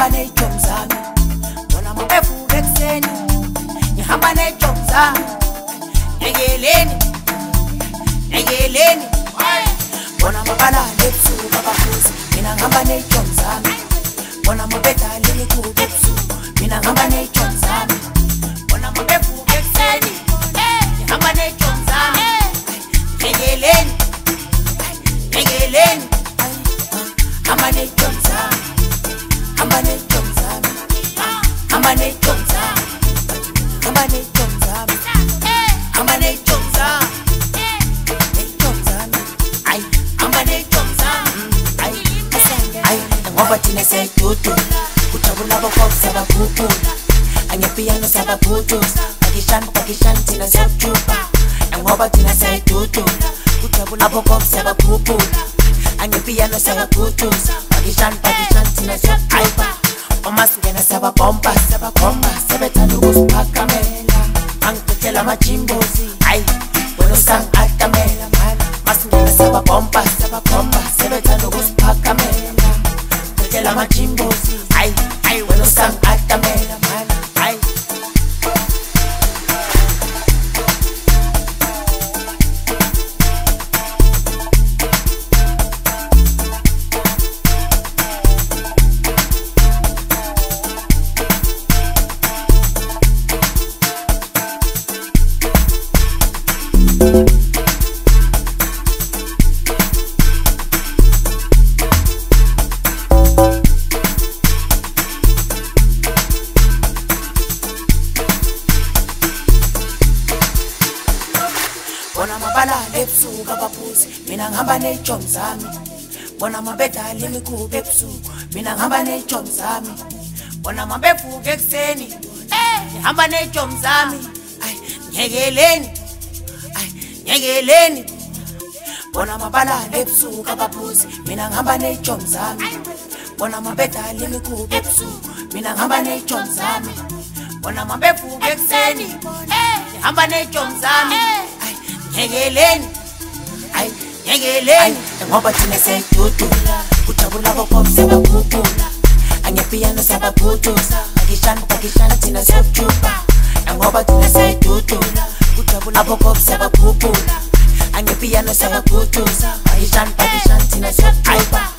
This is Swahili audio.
nejom zami, bona mabevuka ekuseni, ngihamba nejom zami, ekeleni, bona mabalala ebusuku abafuzi, mina ngihamba nejom zami, bona mabedala imikhuba ebusuku, mina ngihamba nejom zami, bona mabevuka ekuseni, ngihamba nejom zami, ekeleni, hamba nejom zami, hamba nejom zami, hamba nejom zami, hamba nejom zami, hamba nejom zami, nejom zami, ay, hamba nejom zami, ay, ngoba thina siyayidudula, kujabula abokhokho sabakhuphula, angepiyano sabaphuthisa, pakishani thina siyakujuba, ngoba thina siyayidudula, kujabula abokhokho sabakhuphula, angepiyano sabaphuthisa, pakishani thina siyakujuba, uma singena sababomba, sebethanda ukusiphakamela, angiphuthela amajimbozi, ay, wena usangi-atamela, masingena sababomba, sebethanda ukusiphakamela, ngiphuthela amajimbozi, ay, wena usangi-atamela, ay. Bona mabalala ebusuku abaphuzi, mina ngihamba nejom zami, bona mabedala imikhuba ebusuku, mina ngihamba nejom zami, bona mabevuka ekuseni, ngihamba nejom zami, ay, nyekeleni, bona mabalala ebusuku abaphuzi, mina ngihamba nejom zami, bona mabedala imikhuba ebusuku, mina ngihamba nejom zami, bona mabevuka ekuseni, ngihamba nejom zami, nyekeleni, ngoba thina siyayidudula, kujabula abokhokho sabakhuphula, angepiyano sabaphuthisa, pakishani thina siyakujuba, ngoba thina siyayidudula, kujabula abokhokho sabakhuphula, angepiyano sabaphuthisa, pakishani thina siyakujuba.